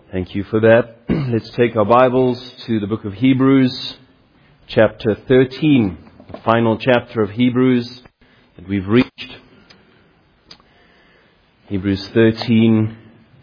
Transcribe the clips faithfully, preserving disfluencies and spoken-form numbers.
Thank you for that. Let's take our Bibles to the book of Hebrews, chapter thirteen, the final chapter of Hebrews that we've reached. Hebrews thirteen.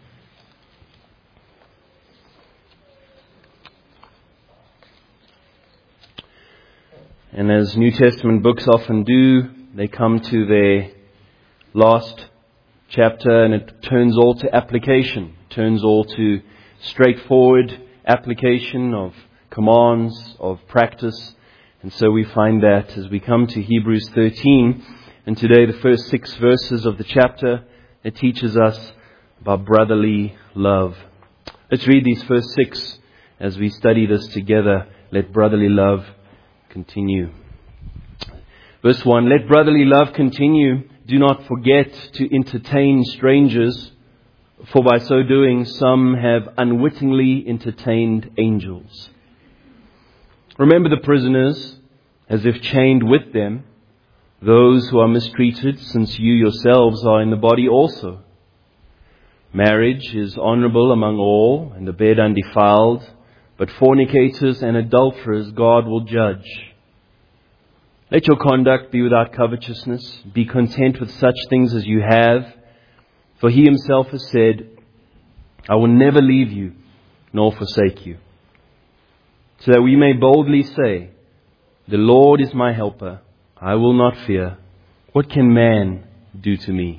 And as New Testament books often do, they come to their last chapter and it turns all to application, turns all to straightforward application of commands, of practice. And so we find that as we come to Hebrews thirteen, and today the first six verses of the chapter, it teaches us about brotherly love. Let's read these first six as we study this together. Let brotherly love continue. Verse one, let brotherly love continue. Do not forget to entertain strangers, for by so doing some have unwittingly entertained angels. Remember the prisoners, as if chained with them, those who are mistreated, since you yourselves are in the body also. Marriage is honorable among all, and the bed undefiled, but fornicators and adulterers God will judge. Let your conduct be without covetousness. Be content with such things as you have. For he himself has said, I will never leave you nor forsake you. So that we may boldly say, the Lord is my helper. I will not fear. What can man do to me?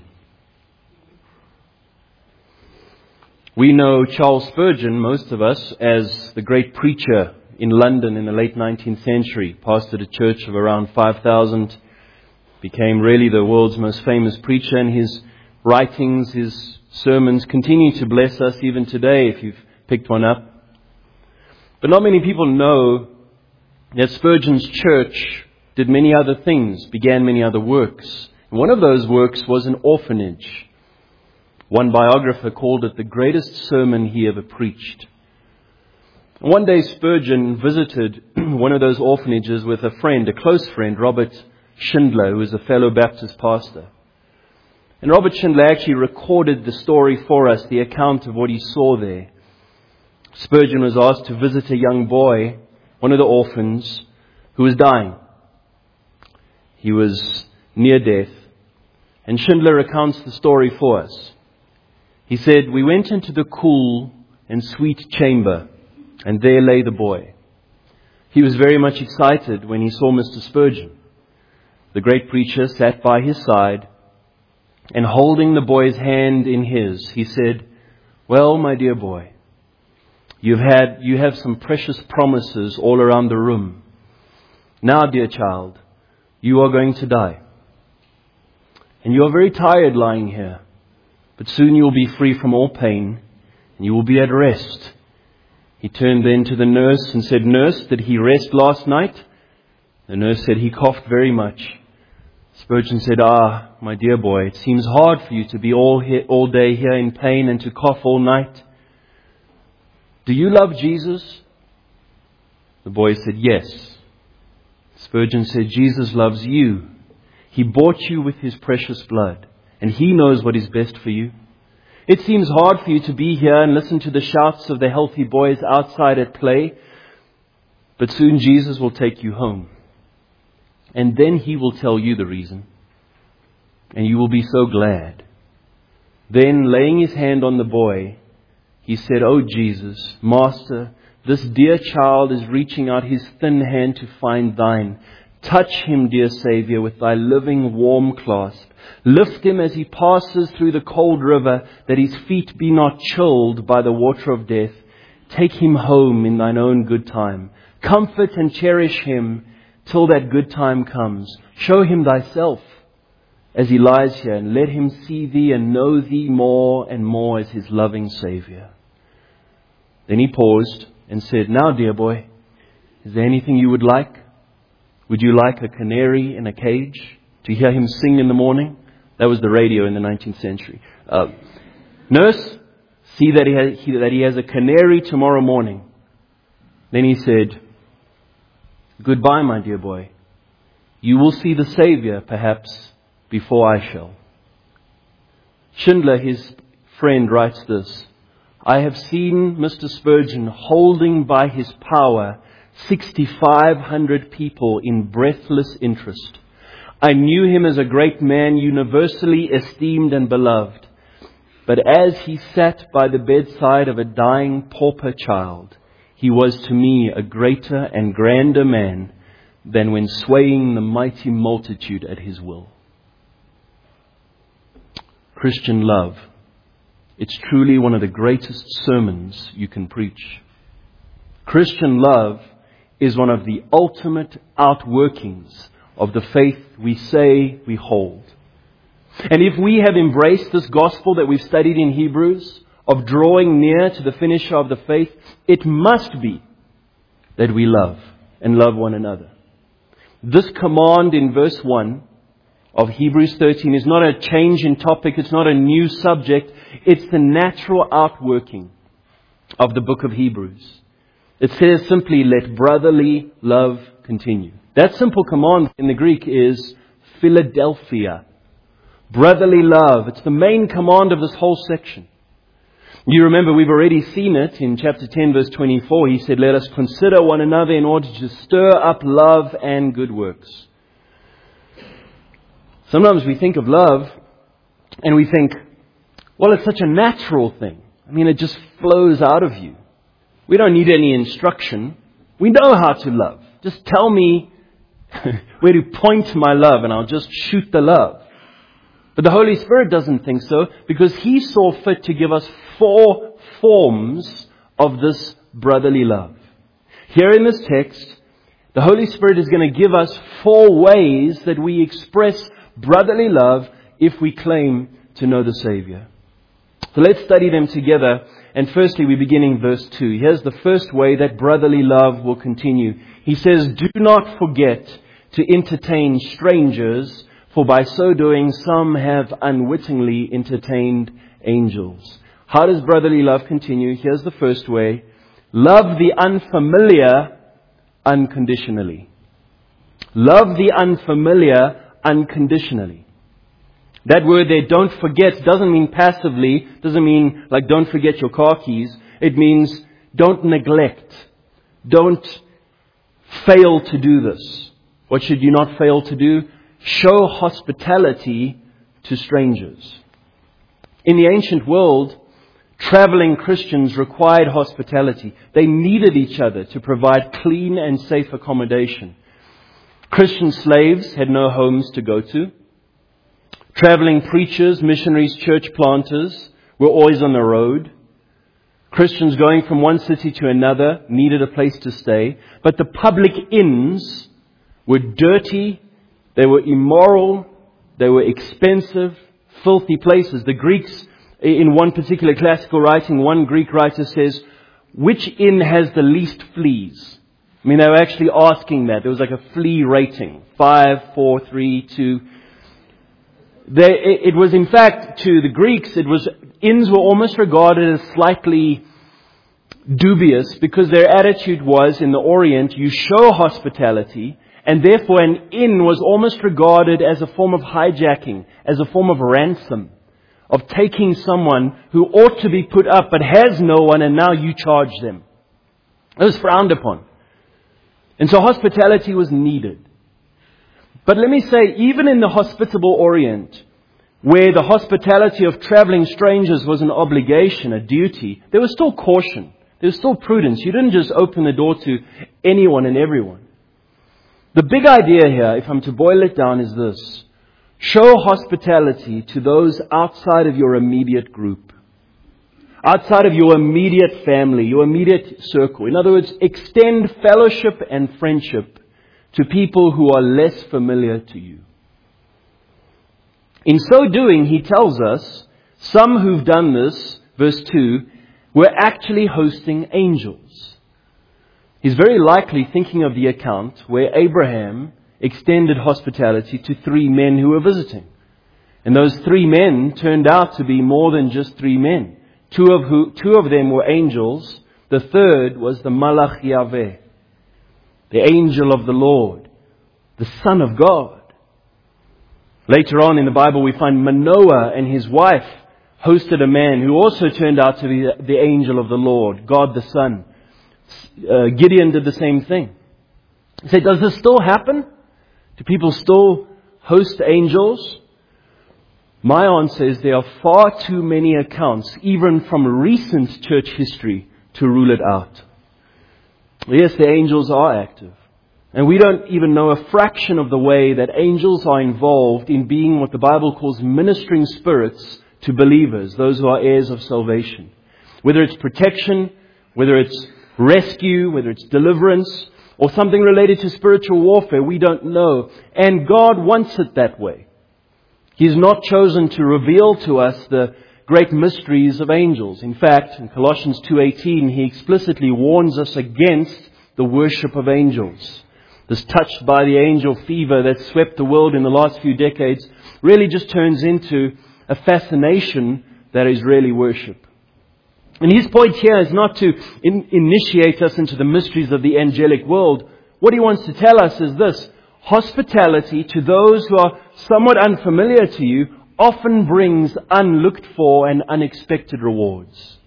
We know Charles Spurgeon, most of us, as the great preacher in London in the late nineteenth century. Pastored a church of around five thousand. Became really the world's most famous preacher, and his writings, his sermons continue to bless us even today if you've picked one up. But not many people know that Spurgeon's church did many other things, began many other works. And one of those works was an orphanage. One biographer called it the greatest sermon he ever preached. One day Spurgeon visited one of those orphanages with a friend, a close friend, Robert Schindler, who was a fellow Baptist pastor. And Robert Schindler actually recorded the story for us, the account of what he saw there. Spurgeon was asked to visit a young boy, one of the orphans, who was dying. He was near death. And Schindler recounts the story for us. He said, we went into the cool and sweet chamber, and there lay the boy. He was very much excited when he saw Mister Spurgeon. The great preacher sat by his side, and holding the boy's hand in his, he said, well, my dear boy, you've had, you have some precious promises all around the room. Now, dear child, you are going to die. And you are very tired lying here, but soon you will be free from all pain, and you will be at rest. He turned then to the nurse and said, Nurse, did he rest last night? The nurse said, he coughed very much. Spurgeon said, Ah, my dear boy, it seems hard for you to be all here, all day here in pain and to cough all night. Do you love Jesus? The boy said, yes. Spurgeon said, Jesus loves you. He bought you with his precious blood, and he knows what is best for you. It seems hard for you to be here and listen to the shouts of the healthy boys outside at play, but soon Jesus will take you home. And then he will tell you the reason. And you will be so glad. Then, laying his hand on the boy, he said, Oh Jesus, Master, this dear child is reaching out his thin hand to find thine. Touch him, dear Savior, with thy living warm clasp. Lift him as he passes through the cold river, that his feet be not chilled by the water of death. Take him home in thine own good time. Comfort and cherish him till that good time comes. Show him thyself as he lies here, and let him see thee and know thee more and more as his loving Savior. Then he paused and said, Now, dear boy, is there anything you would like? Would you like a canary in a cage to hear him sing in the morning? That was the radio in the nineteenth century. Uh, Nurse, see that he, has, he, that he has a canary tomorrow morning. Then he said, Goodbye, my dear boy. You will see the Savior, perhaps, before I shall. Schindler, his friend, writes this. I have seen Mister Spurgeon holding by his power six thousand five hundred people in breathless interest. I knew him as a great man, universally esteemed and beloved. But as he sat by the bedside of a dying pauper child, he was to me a greater and grander man than when swaying the mighty multitude at his will. Christian love. It's truly one of the greatest sermons you can preach. Christian love is one of the ultimate outworkings of the faith we say we hold. And if we have embraced this gospel that we've studied in Hebrews, of drawing near to the finisher of the faith, it must be that we love and love one another. This command in verse one of Hebrews thirteen is not a change in topic, it's not a new subject, it's the natural outworking of the book of Hebrews. It says simply, let brotherly love continue. That simple command in the Greek is Philadelphia. Brotherly love. It's the main command of this whole section. You remember we've already seen it in chapter ten verse twenty-four. He said, let us consider one another in order to stir up love and good works. Sometimes we think of love and we think, well, it's such a natural thing. I mean, it just flows out of you. We don't need any instruction. We know how to love. Just tell me where to point my love and I'll just shoot the love. But the Holy Spirit doesn't think so, because He saw fit to give us four forms of this brotherly love. Here in this text, the Holy Spirit is going to give us four ways that we express brotherly love if we claim to know the Savior. So let's study them together. And firstly, we begin in verse two. Here's the first way that brotherly love will continue. He says, do not forget to entertain strangers, for by so doing some have unwittingly entertained angels. How does brotherly love continue? Here's the first way. Love the unfamiliar unconditionally. Love the unfamiliar unconditionally. That word there, don't forget, doesn't mean passively, doesn't mean like don't forget your car keys. It means don't neglect. Don't fail to do this. What should you not fail to do? Show hospitality to strangers. In the ancient world, traveling Christians required hospitality. They needed each other to provide clean and safe accommodation. Christian slaves had no homes to go to. Traveling preachers, missionaries, church planters were always on the road. Christians going from one city to another needed a place to stay. But the public inns were dirty, they were immoral, they were expensive, filthy places. The Greeks, in one particular classical writing, one Greek writer says, which inn has the least fleas? I mean, they were actually asking that. There was like a flea rating. Five, four, three, two. They, it was in fact, to the Greeks, it was, inns were almost regarded as slightly dubious, because their attitude was, in the Orient, you show hospitality, and therefore an inn was almost regarded as a form of hijacking, as a form of ransom, of taking someone who ought to be put up but has no one, and now you charge them. It was frowned upon. And so hospitality was needed. But let me say, even in the hospitable Orient, where the hospitality of traveling strangers was an obligation, a duty, there was still caution. There was still prudence. You didn't just open the door to anyone and everyone. The big idea here, if I'm to boil it down, is this. Show hospitality to those outside of your immediate group. Outside of your immediate family, your immediate circle. In other words, extend fellowship and friendship to people who are less familiar to you. In so doing, he tells us, some who've done this, verse two, were actually hosting angels. He's very likely thinking of the account where Abraham extended hospitality to three men who were visiting. And those three men turned out to be more than just three men. Two of, who, two of them were angels. The third was the Malach Yahweh, the angel of the Lord, the Son of God. Later on in the Bible we find Manoah and his wife hosted a man who also turned out to be the angel of the Lord, God the Son. Uh, Gideon did the same thing. He said, does this still happen? Do people still host angels? My answer is there are far too many accounts, even from recent church history, to rule it out. Yes, the angels are active. And we don't even know a fraction of the way that angels are involved in being what the Bible calls ministering spirits to believers, those who are heirs of salvation. Whether it's protection, whether it's rescue, whether it's deliverance, or something related to spiritual warfare, we don't know. And God wants it that way. He's not chosen to reveal to us the great mysteries of angels. In fact, in Colossians two eighteen, He explicitly warns us against the worship of angels. This touched by the angel fever that swept the world in the last few decades really just turns into a fascination that is really worship. And His point here is not to in, initiate us into the mysteries of the angelic world. What He wants to tell us is this: hospitality to those who are somewhat unfamiliar to you often brings unlooked for and unexpected rewards.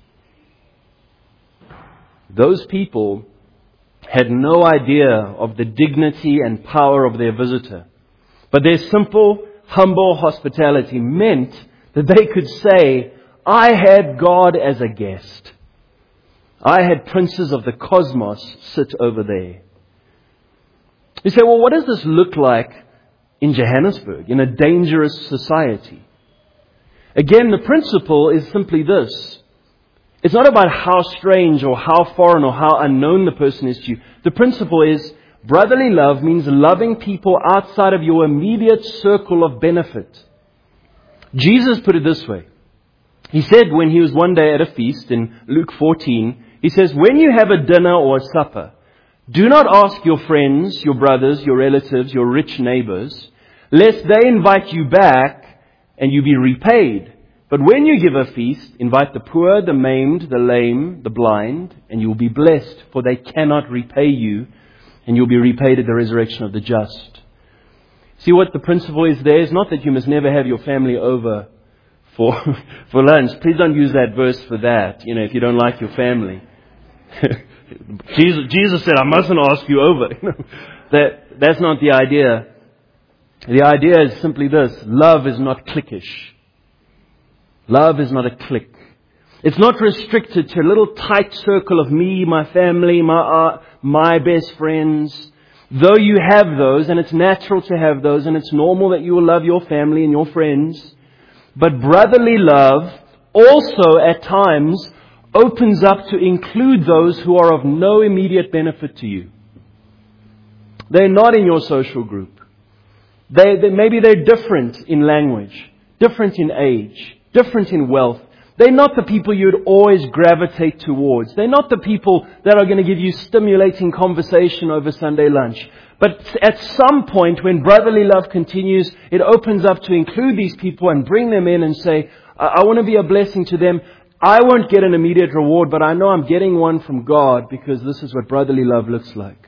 Those people had no idea of the dignity and power of their visitor. But their simple, humble hospitality meant that they could say, I had God as a guest. I had princes of the cosmos sit over there. You say, well, what does this look like in Johannesburg, in a dangerous society? Again, the principle is simply this. It's not about how strange or how foreign or how unknown the person is to you. The principle is brotherly love means loving people outside of your immediate circle of benefit. Jesus put it this way. He said when He was one day at a feast in Luke fourteen, He says, when you have a dinner or a supper, do not ask your friends, your brothers, your relatives, your rich neighbors, lest they invite you back and you be repaid. But when you give a feast, invite the poor, the maimed, the lame, the blind, and you will be blessed, for they cannot repay you, and you'll be repaid at the resurrection of the just. See what the principle is there? Is not that you must never have your family over for for lunch. Please don't use that verse for that, you know, if you don't like your family. Jesus, Jesus said, I mustn't ask you over. that That's not the idea. The idea is simply this: love is not cliquish. Love is not a clique. It's not restricted to a little tight circle of me, my family, my uh, my best friends. Though you have those, and it's natural to have those, and it's normal that you will love your family and your friends. But brotherly love also at times opens up to include those who are of no immediate benefit to you. They're not in your social group. They, they maybe they're different in language, different in age, different in wealth. They're not the people you'd always gravitate towards. They're not the people that are going to give you stimulating conversation over Sunday lunch. But at some point when brotherly love continues, it opens up to include these people and bring them in and say, I, I want to be a blessing to them. I won't get an immediate reward, but I know I'm getting one from God because this is what brotherly love looks like.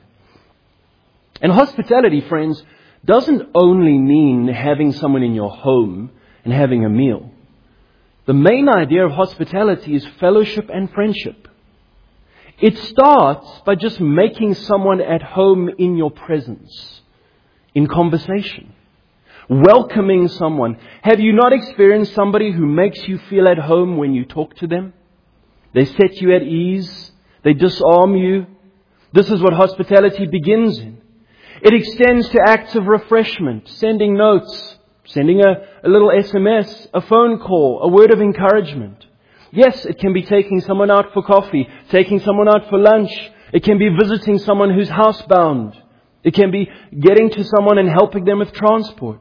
And hospitality, friends, doesn't only mean having someone in your home and having a meal. The main idea of hospitality is fellowship and friendship. It starts by just making someone at home in your presence, in conversation, welcoming someone. Have you not experienced somebody who makes you feel at home when you talk to them? They set you at ease. They disarm you. This is what hospitality begins in. It extends to acts of refreshment, sending notes, sending a, a little S M S, a phone call, a word of encouragement. Yes, it can be taking someone out for coffee, taking someone out for lunch. It can be visiting someone who's housebound. It can be getting to someone and helping them with transport.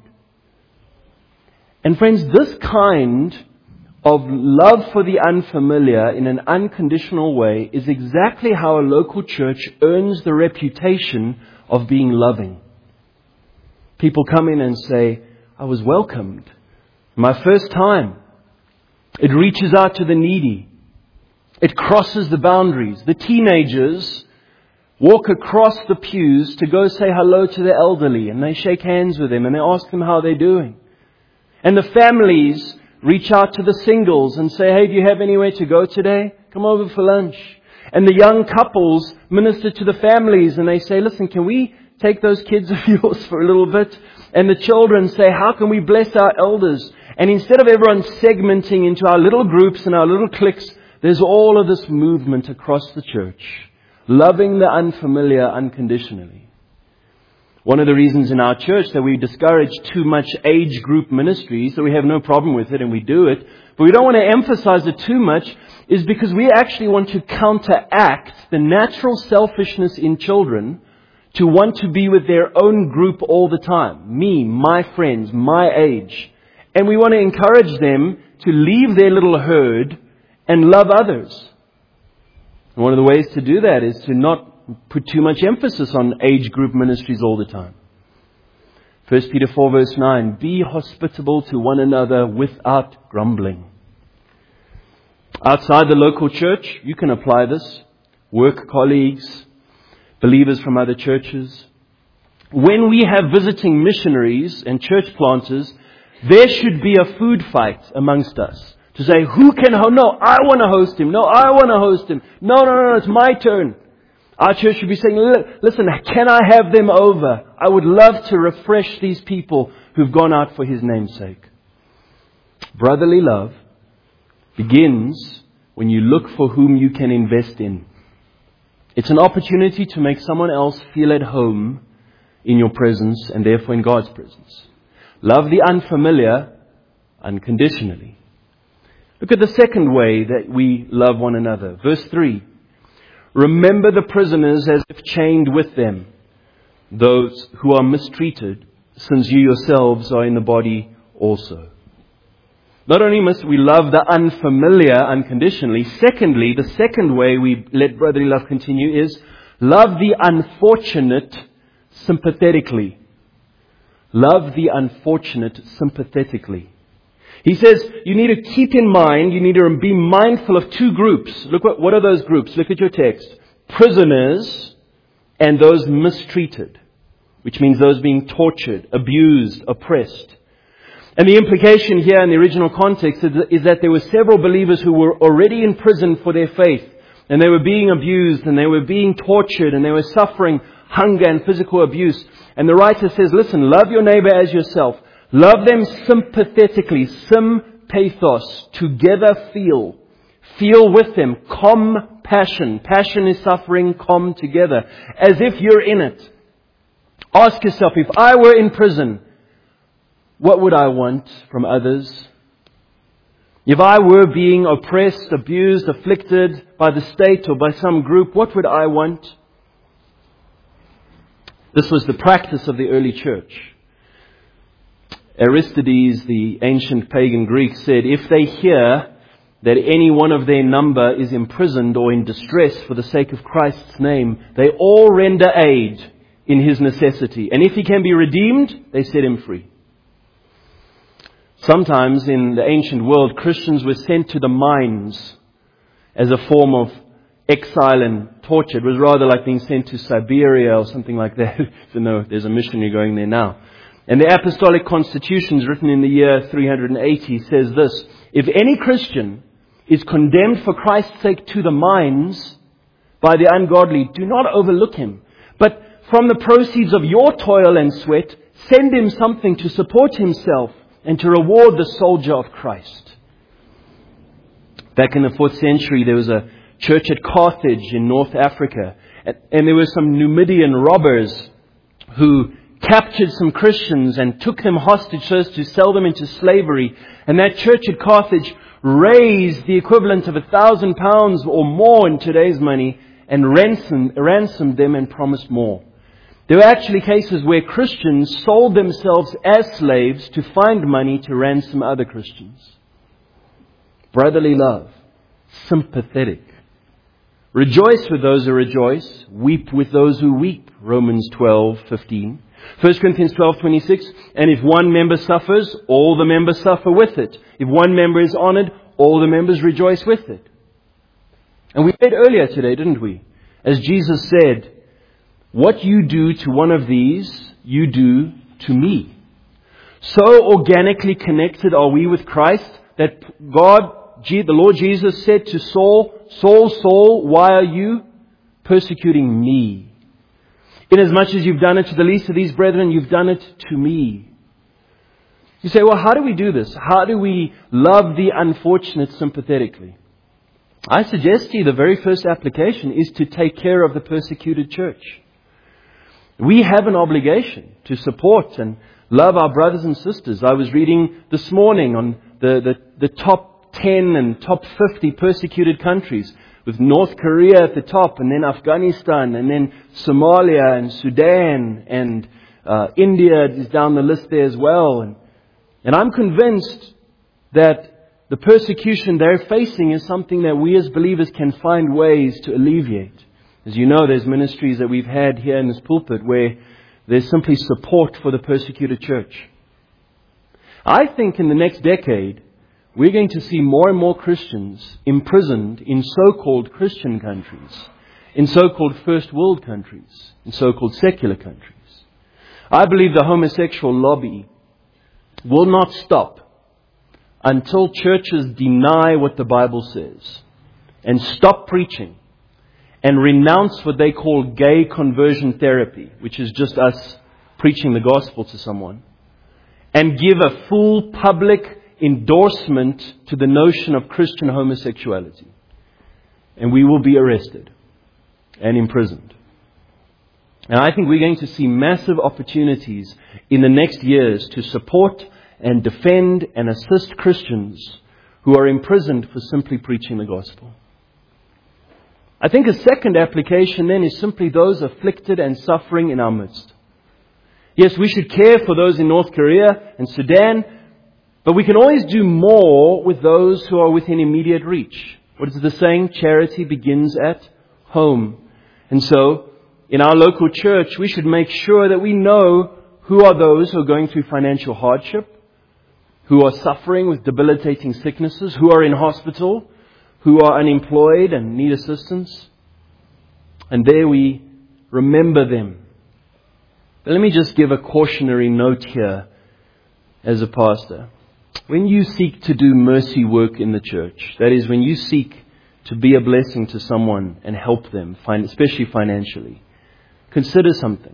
And friends, this kind of love for the unfamiliar in an unconditional way is exactly how a local church earns the reputation of being loving. People come in and say, I was welcomed. My first time. It reaches out to the needy. It crosses the boundaries. The teenagers walk across the pews to go say hello to the elderly, and they shake hands with them and they ask them how they're doing. And the families reach out to the singles and say, hey, do you have anywhere to go today? Come over for lunch. And the young couples minister to the families and they say, listen, can we take those kids of yours for a little bit? And the children say, how can we bless our elders? And instead of everyone segmenting into our little groups and our little cliques, there's all of this movement across the church, loving the unfamiliar unconditionally. One of the reasons in our church that we discourage too much age group ministry, so we have no problem with it and we do it, but we don't want to emphasize it too much, is because we actually want to counteract the natural selfishness in children to want to be with their own group all the time. Me, my friends, my age. And we want to encourage them to leave their little herd and love others. And one of the ways to do that is to not put too much emphasis on age group ministries all the time. First Peter four verse nine, be hospitable to one another without grumbling. Outside the local church, you can apply this. Work colleagues, believers from other churches. When we have visiting missionaries and church planters, there should be a food fight amongst us. To say, who can host? No, I want to host him. No, I want to host him. No, no, no, no, it's my turn. Our church should be saying, listen, can I have them over? I would love to refresh these people who've gone out for His name's sake. Brotherly love begins when you look for whom you can invest in. It's an opportunity to make someone else feel at home in your presence and therefore in God's presence. Love the unfamiliar unconditionally. Look at the second way that we love one another. Verse three. Remember the prisoners as if chained with them, those who are mistreated, since you yourselves are in the body also. Not only must we love the unfamiliar unconditionally, secondly, the second way we let brotherly love continue is love the unfortunate sympathetically. Love the unfortunate sympathetically. He says you need to keep in mind, you need to be mindful of two groups. Look, what, what are those groups? Look at your text. Prisoners and those mistreated, which means those being tortured, abused, oppressed. And the implication here in the original context is that there were several believers who were already in prison for their faith. And they were being abused and they were being tortured and they were suffering hunger and physical abuse. And the writer says, listen, love your neighbor as yourself. Love them sympathetically, sympathos, together feel. Feel with them, compassion. Passion is suffering, com together, as if you're in it. Ask yourself, if I were in prison, what would I want from others? If I were being oppressed, abused, afflicted by the state or by some group, what would I want? This was the practice of the early church. Aristides, the ancient pagan Greek, said, if they hear that any one of their number is imprisoned or in distress for the sake of Christ's name, they all render aid in his necessity. And if he can be redeemed, they set him free. Sometimes in the ancient world, Christians were sent to the mines as a form of exile and torture. It was rather like being sent to Siberia or something like that. So no, there's a missionary going there now. And the Apostolic Constitutions, written in the year three hundred eighty, says this: if any Christian is condemned for Christ's sake to the mines by the ungodly, do not overlook him. But from the proceeds of your toil and sweat, send him something to support himself and to reward the soldier of Christ. Back in the fourth century, there was a church at Carthage in North Africa. And there were some Numidian robbers who captured some Christians and took them hostage so as to sell them into slavery. And that church at Carthage raised the equivalent of a thousand pounds or more in today's money and ransomed, ransomed them and promised more. There were actually cases where Christians sold themselves as slaves to find money to ransom other Christians. Brotherly love. Sympathetic. Rejoice with those who rejoice. Weep with those who weep. Romans twelve fifteen. First Corinthians twelve twenty-six. And if one member suffers, all the members suffer with it. If one member is honored, all the members rejoice with it. And we read earlier today, didn't we? As Jesus said, what you do to one of these, you do to me. So organically connected are we with Christ that God, the Lord Jesus said to Saul, Saul, Saul, why are you persecuting me? Inasmuch as you've done it to the least of these brethren, you've done it to me. You say, well, how do we do this? How do we love the unfortunate sympathetically? I suggest to you the very first application is to take care of the persecuted church. We have an obligation to support and love our brothers and sisters. I was reading this morning on the, the, the top ten and top fifty persecuted countries, with North Korea at the top, and then Afghanistan, and then Somalia and Sudan, and uh, India is down the list there as well. And, and I'm convinced that the persecution they're facing is something that we as believers can find ways to alleviate. As you know, there's ministries that we've had here in this pulpit where there's simply support for the persecuted church. I think in the next decade, we're going to see more and more Christians imprisoned in so-called Christian countries, in so-called first world countries, in so-called secular countries. I believe the homosexual lobby will not stop until churches deny what the Bible says and stop preaching and renounce what they call gay conversion therapy, which is just us preaching the gospel to someone, and give a full public endorsement to the notion of Christian homosexuality. And we will be arrested and imprisoned. And I think we're going to see massive opportunities in the next years to support and defend and assist Christians who are imprisoned for simply preaching the gospel. I think a second application then is simply those afflicted and suffering in our midst. Yes, we should care for those in North Korea and Sudan, but we can always do more with those who are within immediate reach. What is the saying? Charity begins at home. And so, in our local church, we should make sure that we know who are those who are going through financial hardship, who are suffering with debilitating sicknesses, who are in hospital, who are unemployed and need assistance. And there we remember them. But let me just give a cautionary note here as a pastor. When you seek to do mercy work in the church, that is, when you seek to be a blessing to someone and help them, especially financially, consider something.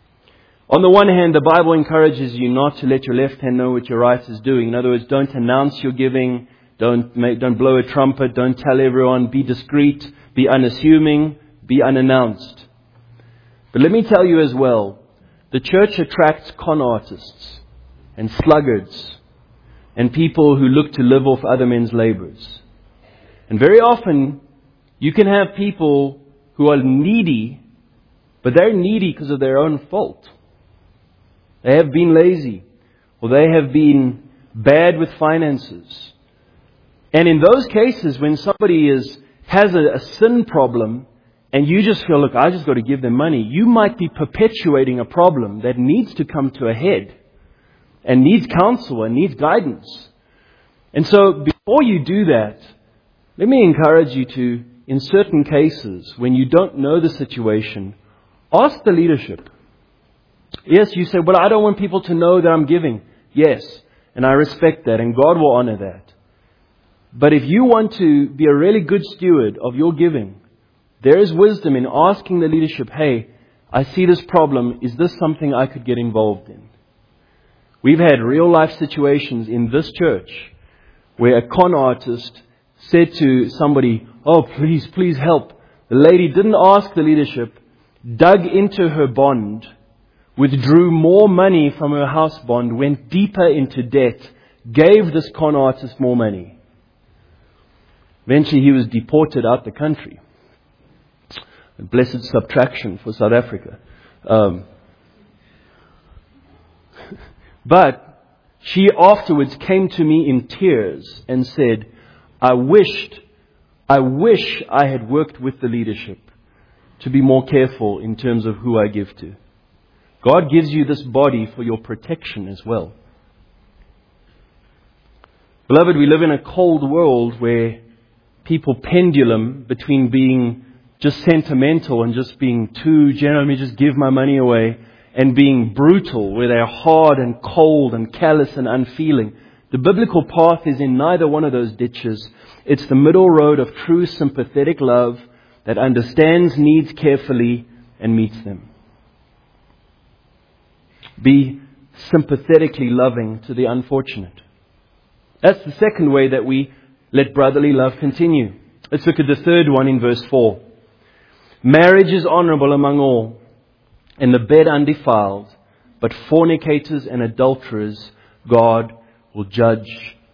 On the one hand, the Bible encourages you not to let your left hand know what your right is doing. In other words, don't announce your giving, don't make, don't blow a trumpet, don't tell everyone, be discreet, be unassuming, be unannounced. But let me tell you as well, the church attracts con artists and sluggards and people who look to live off other men's labors. And very often, you can have people who are needy, but they're needy because of their own fault. They have been lazy, or they have been bad with finances. And in those cases, when somebody is has a, a sin problem, and you just feel, look, I just got to give them money, you might be perpetuating a problem that needs to come to a head, and needs counsel, and needs guidance. And so, before you do that, let me encourage you to, in certain cases, when you don't know the situation, ask the leadership. Yes, you say, well, I don't want people to know that I'm giving. Yes, and I respect that, and God will honor that. But if you want to be a really good steward of your giving, there is wisdom in asking the leadership, hey, I see this problem. Is this something I could get involved in? We've had real life situations in this church where a con artist said to somebody, oh, please, please help. The lady didn't ask the leadership, dug into her bond, withdrew more money from her house bond, went deeper into debt, gave this con artist more money. Eventually he was deported out the country. A blessed subtraction for South Africa. Um, but she afterwards came to me in tears and said, I wished, I wish I had worked with the leadership to be more careful in terms of who I give to. God gives you this body for your protection as well. Beloved, we live in a cold world where people pendulum between being just sentimental and just being too general, let me just give my money away, and being brutal, where they're hard and cold and callous and unfeeling. The biblical path is in neither one of those ditches. It's the middle road of true sympathetic love that understands needs carefully and meets them. Be sympathetically loving to the unfortunate. That's the second way that we let brotherly love continue. Let's look at the third one in verse four. Marriage is honorable among all, and the bed undefiled, but fornicators and adulterers God will judge.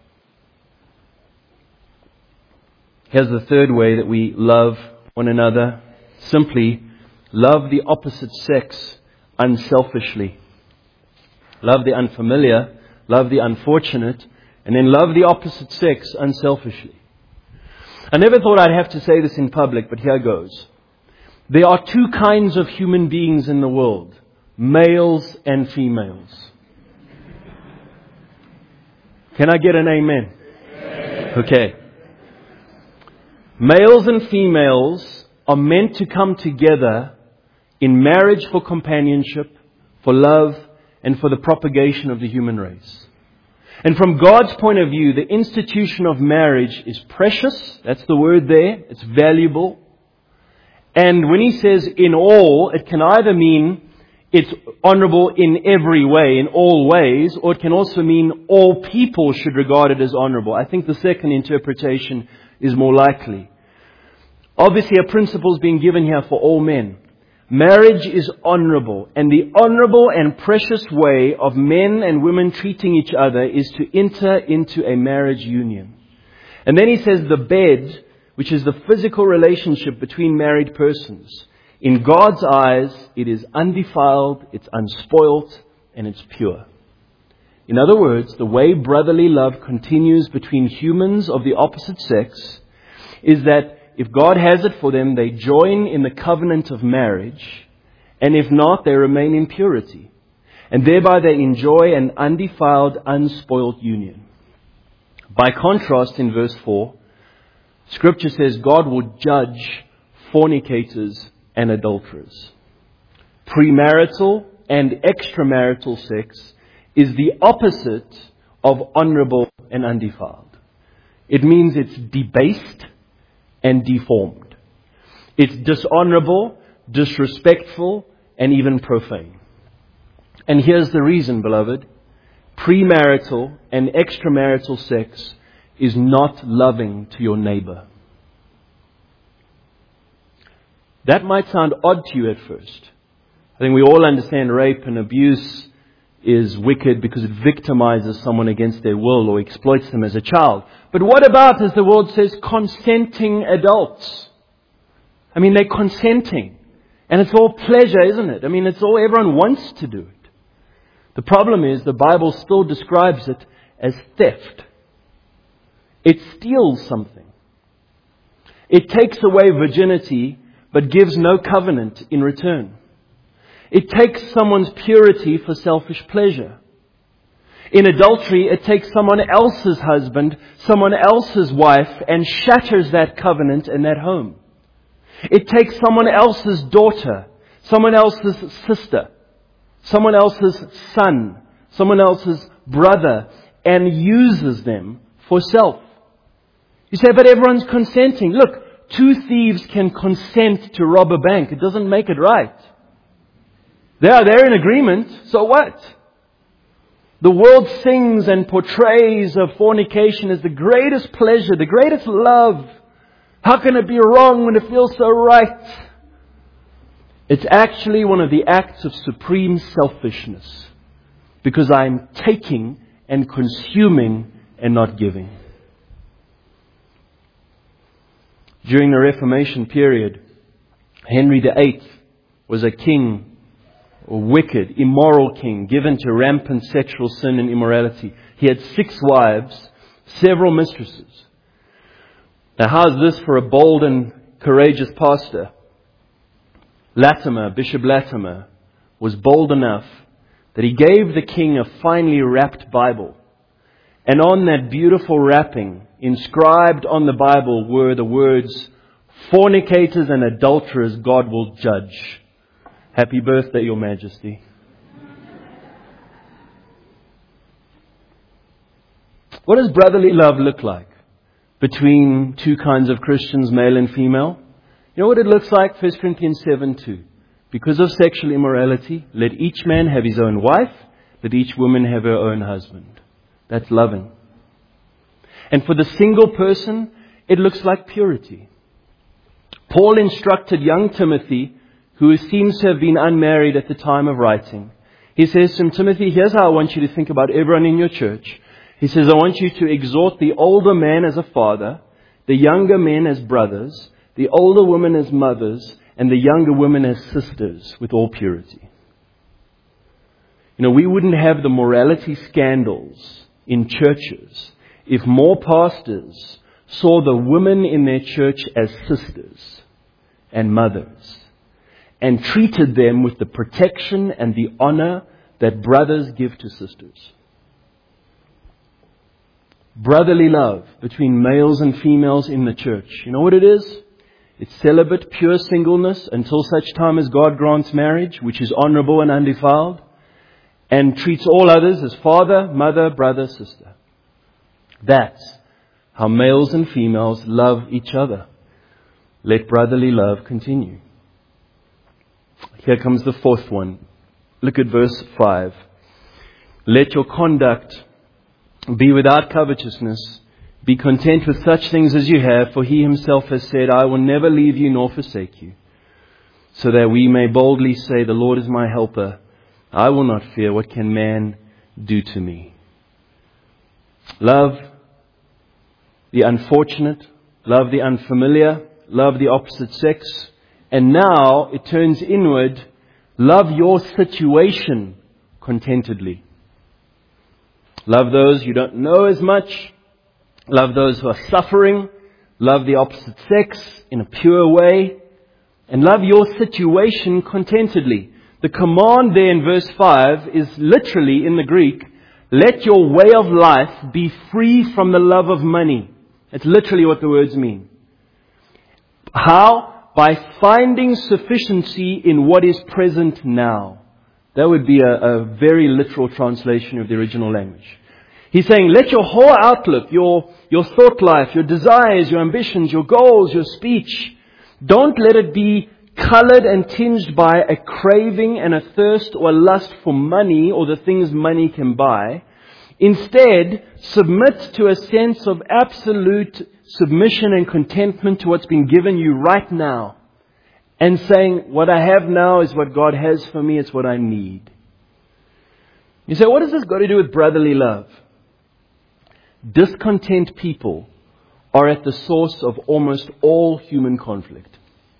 Here's the third way that we love one another. Simply love the opposite sex unselfishly. Love the unfamiliar, love the unfortunate, and then love the opposite sex unselfishly. I never thought I'd have to say this in public, but here goes. There are two kinds of human beings in the world, males and females. Can I get an amen? Okay. Males and females are meant to come together in marriage for companionship, for love, and for the propagation of the human race. And from God's point of view, the institution of marriage is precious. That's the word there. It's valuable. And when he says in all, it can either mean it's honorable in every way, in all ways, or it can also mean all people should regard it as honorable. I think the second interpretation is more likely. Obviously, a principle is being given here for all men. Marriage is honorable, and the honorable and precious way of men and women treating each other is to enter into a marriage union. And then he says the bed, which is the physical relationship between married persons. In God's eyes, it is undefiled, it's unspoilt, and it's pure. In other words, the way brotherly love continues between humans of the opposite sex is that if God has it for them, they join in the covenant of marriage, and if not, they remain in purity. And thereby they enjoy an undefiled, unspoiled union. By contrast, in verse four, Scripture says God will judge fornicators and adulterers. Premarital and extramarital sex is the opposite of honorable and undefiled. It means it's debased and deformed. It's dishonorable, disrespectful, and even profane. And here's the reason, beloved. Premarital and extramarital sex is not loving to your neighbor. That might sound odd to you at first. I think we all understand rape and abuse is wicked because it victimizes someone against their will or exploits them as a child. But what about, as the world says, consenting adults? I mean, they're consenting. And it's all pleasure, isn't it? I mean, it's all, everyone wants to do it. The problem is the Bible still describes it as theft. It steals something. It takes away virginity, but gives no covenant in return. It takes someone's purity for selfish pleasure. In adultery, it takes someone else's husband, someone else's wife, and shatters that covenant and that home. It takes someone else's daughter, someone else's sister, someone else's son, someone else's brother, and uses them for self. You say, but everyone's consenting. Look, two thieves can consent to rob a bank. It doesn't make it right. They are there in agreement, so what? The world sings and portrays of fornication as the greatest pleasure, the greatest love. How can it be wrong when it feels so right? It's actually one of the acts of supreme selfishness, because I'm taking and consuming and not giving. During the Reformation period, Henry the Eighth was a king, a wicked, immoral king, given to rampant sexual sin and immorality. He had six wives, several mistresses. Now, how is this for a bold and courageous pastor? Latimer, Bishop Latimer, was bold enough that he gave the king a finely wrapped Bible. And on that beautiful wrapping, inscribed on the Bible, were the words, "Fornicators and adulterers God will judge." Happy birthday, Your Majesty. What does brotherly love look like between two kinds of Christians, male and female? You know what it looks like? First Corinthians seven two. Because of sexual immorality, let each man have his own wife, let each woman have her own husband. That's loving. And for the single person, it looks like purity. Paul instructed young Timothy, who seems to have been unmarried at the time of writing. He says to him, Timothy, here's how I want you to think about everyone in your church. He says, I want you to exhort the older man as a father, the younger men as brothers, the older women as mothers, and the younger women as sisters with all purity. You know, we wouldn't have the morality scandals in churches if more pastors saw the women in their church as sisters and mothers and treated them with the protection and the honor that brothers give to sisters. Brotherly love between males and females in the church. You know what it is? It's celibate, pure singleness until such time as God grants marriage, which is honorable and undefiled, and treats all others as father, mother, brother, sister. That's how males and females love each other. Let brotherly love continue. Here comes the fourth one. Look at verse five. Let your conduct be without covetousness. Be content with such things as you have, for he himself has said, I will never leave you nor forsake you. So that we may boldly say, the Lord is my helper. I will not fear. What can man do to me? Love the unfortunate. Love the unfamiliar. Love the opposite sex. And now it turns inward. Love your situation contentedly. Love those you don't know as much. Love those who are suffering. Love the opposite sex in a pure way. And love your situation contentedly. The command there in verse five is literally in the Greek, let your way of life be free from the love of money. That's literally what the words mean. How? By finding sufficiency in what is present now. That would be a, a very literal translation of the original language. He's saying, let your whole outlook, your, your thought life, your desires, your ambitions, your goals, your speech, don't let it be colored and tinged by a craving and a thirst or a lust for money or the things money can buy. Instead, submit to a sense of absolute submission and contentment to what's been given you right now. And saying, what I have now is what God has for me, it's what I need. You say, what has this got to do with brotherly love? Discontent people are at the source of almost all human conflict.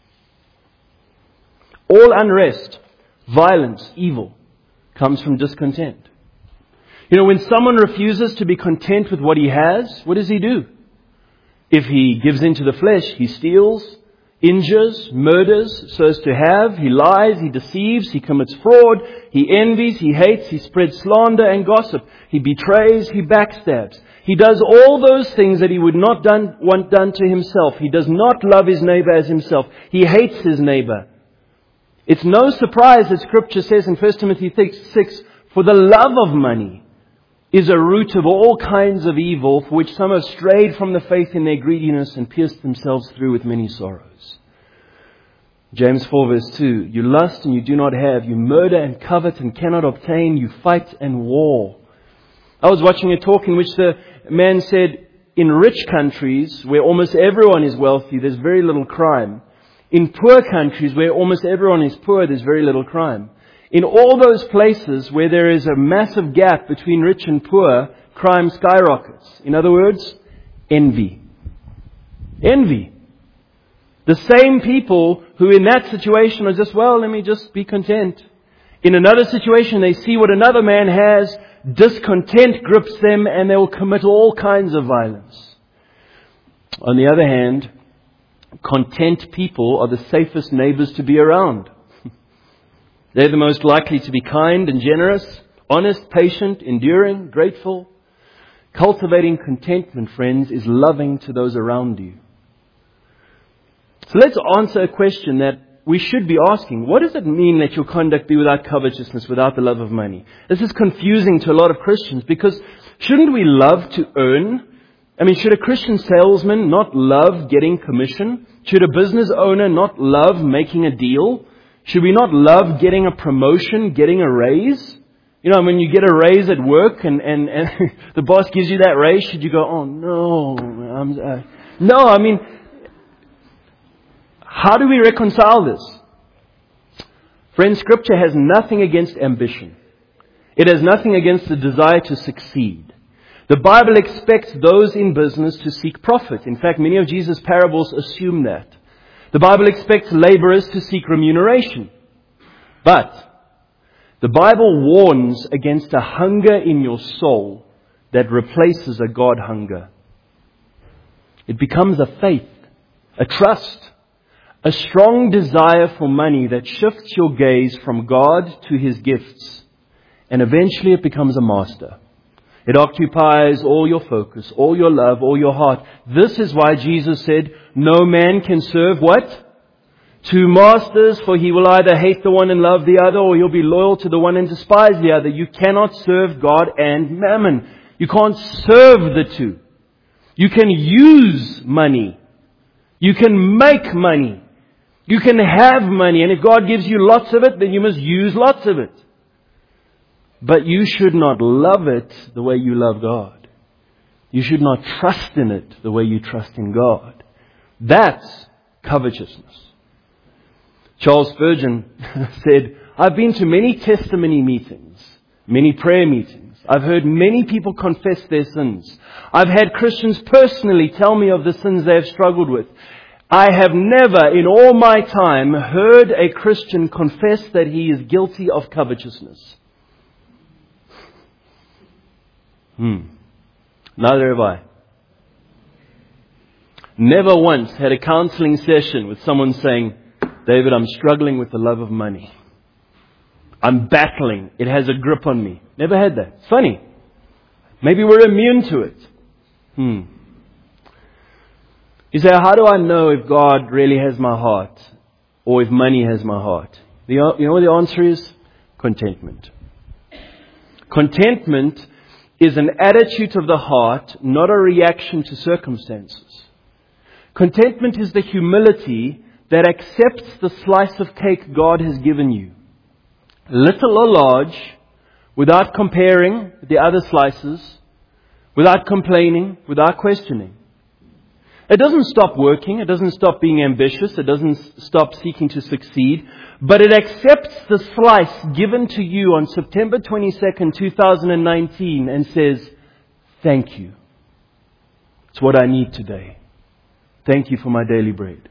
All unrest, violence, evil comes from discontent. You know, when someone refuses to be content with what he has, what does he do? If he gives in to the flesh, he steals, injures, murders so as to have, he lies, he deceives, he commits fraud, he envies, he hates, he spreads slander and gossip, he betrays, he backstabs. He does all those things that he would not done, want done to himself. He does not love his neighbor as himself. He hates his neighbor. It's no surprise that Scripture says in First Timothy six, for the love of money is a root of all kinds of evil, for which some have strayed from the faith in their greediness and pierced themselves through with many sorrows. James four verse two, you lust and you do not have, you murder and covet and cannot obtain, you fight and war. I was watching a talk in which the man said, in rich countries where almost everyone is wealthy, there's very little crime. In poor countries where almost everyone is poor, there's very little crime. In all those places where there is a massive gap between rich and poor, crime skyrockets. In other words, envy. Envy. The same people who in that situation are just, well, let me just be content. In another situation, they see what another man has, discontent grips them, and they will commit all kinds of violence. On the other hand, content people are the safest neighbors to be around. They're the most likely to be kind and generous, honest, patient, enduring, grateful. Cultivating contentment, friends, is loving to those around you. So let's answer a question that we should be asking, what does it mean, let your conduct be without covetousness, without the love of money? This is confusing to a lot of Christians, because shouldn't we love to earn? I mean, should a Christian salesman not love getting commission? Should a business owner not love making a deal? Should we not love getting a promotion, getting a raise? You know, when you get a raise at work and, and, and the boss gives you that raise, should you go, oh no, I'm, uh, no, I mean, how do we reconcile this? Friends, Scripture has nothing against ambition. It has nothing against the desire to succeed. The Bible expects those in business to seek profit. In fact, many of Jesus' parables assume that. The Bible expects laborers to seek remuneration. But the Bible warns against a hunger in your soul that replaces a God hunger. It becomes a faith, a trust, a strong desire for money that shifts your gaze from God to His gifts. And eventually it becomes a master. It occupies all your focus, all your love, all your heart. This is why Jesus said, no man can serve what? Two masters, for he will either hate the one and love the other, or he'll be loyal to the one and despise the other. You cannot serve God and mammon. You can't serve the two. You can use money. You can make money. You can have money. And if God gives you lots of it, then you must use lots of it. But you should not love it the way you love God. You should not trust in it the way you trust in God. That's covetousness. Charles Spurgeon said, I've been to many testimony meetings, many prayer meetings. I've heard many people confess their sins. I've had Christians personally tell me of the sins they have struggled with. I have never in all my time heard a Christian confess that he is guilty of covetousness. Hmm. Neither have I. Never once had a counseling session with someone saying, David, I'm struggling with the love of money. I'm battling. It has a grip on me. Never had that. It's funny. Maybe we're immune to it. Hmm. You say, how do I know if God really has my heart or if money has my heart? The, you know what the answer is? Contentment. Contentment is an attitude of the heart, not a reaction to circumstances. Contentment is the humility that accepts the slice of cake God has given you, little or large, without comparing the other slices, without complaining, without questioning. It doesn't stop working, it doesn't stop being ambitious, it doesn't stop seeking to succeed, but it accepts the slice given to you on September twenty-second, two thousand nineteen and says, thank you. It's what I need today. Thank you for my daily bread.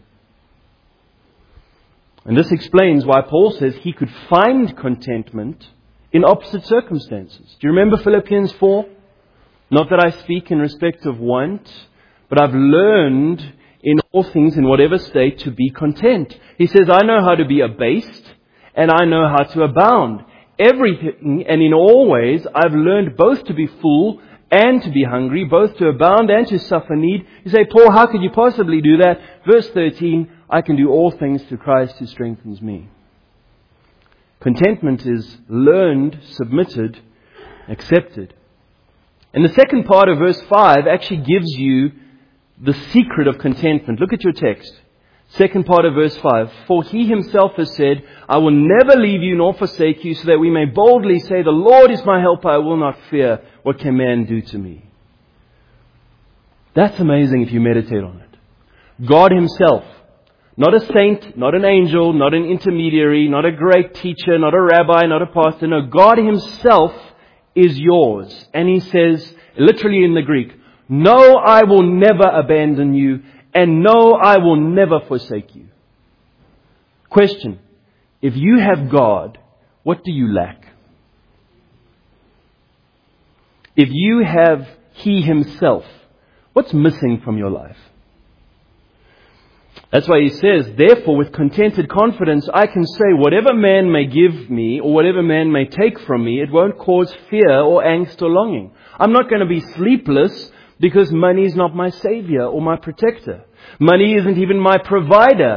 And this explains why Paul says he could find contentment in opposite circumstances. Do you remember Philippians four? Not that I speak in respect of want, but I've learned in all things, in whatever state, to be content. He says, I know how to be abased, and I know how to abound. Everything and in all ways, I've learned both to be full and to be hungry, both to abound and to suffer need. You say, Paul, how could you possibly do that? Verse thirteen, I can do all things through Christ who strengthens me. Contentment is learned, submitted, accepted. And the second part of verse five actually gives you the secret of contentment. Look at your text. Second part of verse five. For he himself has said, I will never leave you nor forsake you, so that we may boldly say, the Lord is my helper, I will not fear. What can man do to me? That's amazing if you meditate on it. God himself, not a saint, not an angel, not an intermediary, not a great teacher, not a rabbi, not a pastor. No, God himself is yours. And he says, literally in the Greek, no, I will never abandon you, and no, I will never forsake you. Question. If you have God, what do you lack? If you have He Himself, what's missing from your life? That's why he says, therefore, with contented confidence, I can say, whatever man may give me, or whatever man may take from me, it won't cause fear or angst or longing. I'm not going to be sleepless because money is not my savior or my protector. Money isn't even my provider.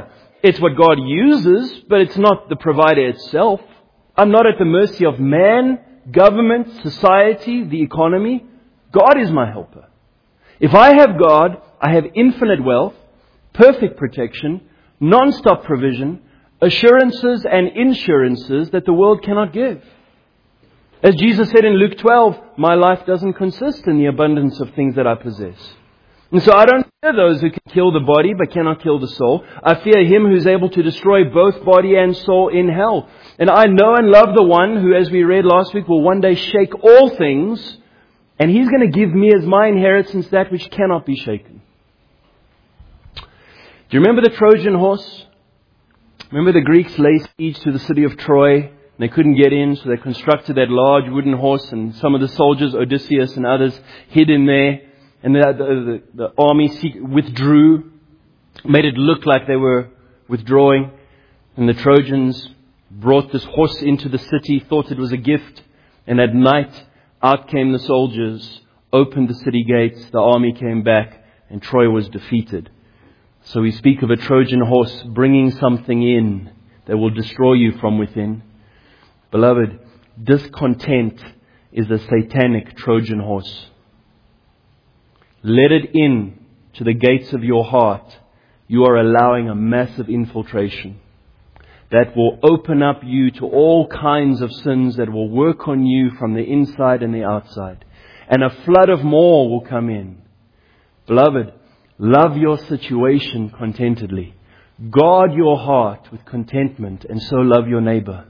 It's what God uses, but it's not the provider itself. I'm not at the mercy of man, government, society, the economy. God is my helper. If I have God, I have infinite wealth, perfect protection, non-stop provision, assurances and insurances that the world cannot give. As Jesus said in Luke twelve, my life doesn't consist in the abundance of things that I possess. And so I don't fear those who can kill the body but cannot kill the soul. I fear Him who's able to destroy both body and soul in hell. And I know and love the one who, as we read last week, will one day shake all things, and He's going to give me as my inheritance that which cannot be shaken. Do you remember the Trojan horse? Remember the Greeks laid siege to the city of Troy? They couldn't get in, so they constructed that large wooden horse, and some of the soldiers, Odysseus and others, hid in there. And the, the, the, the army withdrew, made it look like they were withdrawing. And the Trojans brought this horse into the city, thought it was a gift. And at night, out came the soldiers, opened the city gates, the army came back, and Troy was defeated. So we speak of a Trojan horse bringing something in that will destroy you from within. Beloved, discontent is a satanic Trojan horse. Let it in to the gates of your heart. You are allowing a massive infiltration that will open up you to all kinds of sins that will work on you from the inside and the outside. And a flood of more will come in. Beloved, love your situation contentedly. Guard your heart with contentment, and so love your neighbor.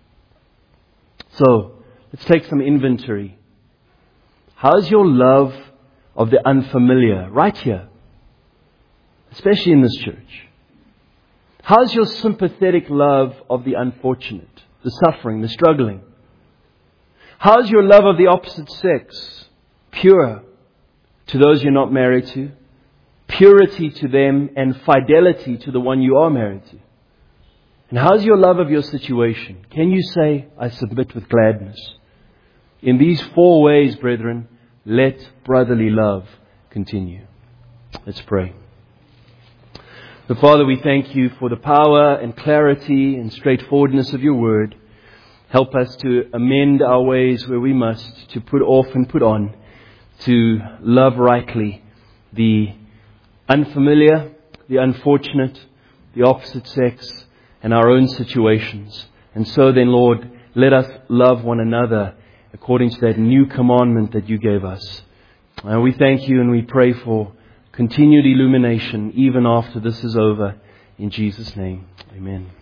So, let's take some inventory. How's your love of the unfamiliar right here, especially in this church? How's your sympathetic love of the unfortunate, the suffering, the struggling? How's your love of the opposite sex? Pure to those you're not married to, purity to them, and fidelity to the one you are married to. And how's your love of your situation? Can you say, I submit with gladness? In these four ways, brethren, let brotherly love continue. Let's pray. So, Father, we thank You for the power and clarity and straightforwardness of Your word. Help us to amend our ways where we must, to put off and put on, to love rightly the unfamiliar, the unfortunate, the opposite sex, and our own situations. And so then, Lord, let us love one another according to that new commandment that You gave us. And we thank You and we pray for continued illumination even after this is over. In Jesus' name, amen.